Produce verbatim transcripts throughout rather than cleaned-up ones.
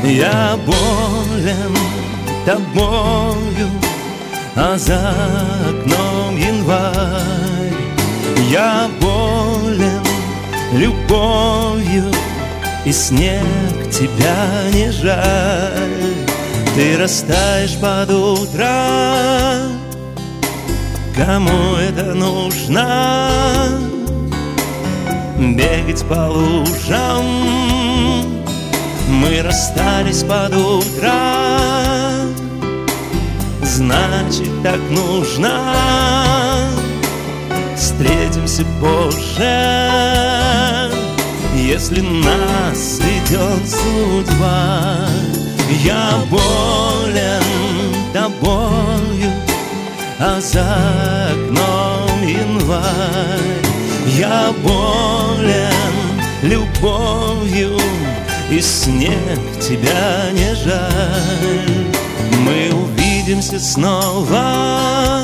Я болен тобою, а за окном январь. Я болен любовью, и снег тебя не жаль. Ты растаешь под утро, кому это нужно? Бегать по лужам. Мы расстались под утро, значит, так нужно. Встретимся позже, если нас ведет судьба. Я болен тобою, а за окном январь. Я болен любовью, и снег тебя не жаль. Мы увидимся снова,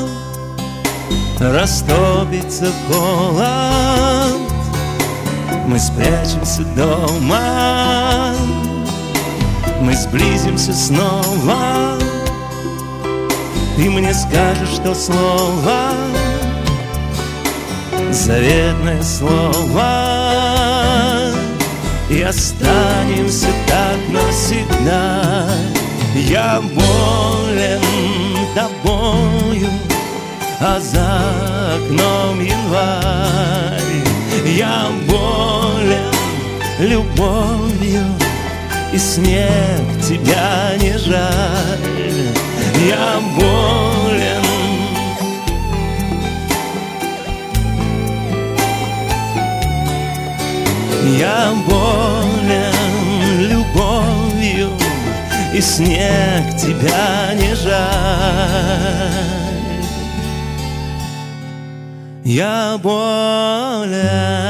растопится холод. Мы спрячемся дома, мы сблизимся снова. Ты мне скажешь, что слово, заветное слово, и останемся так навсегда. Я болен тобою, а за окном январь. Я болен любовью, и снег тебя не жаль. Я болен. Я болен любовью, и снег тебя не жаль. Я болен.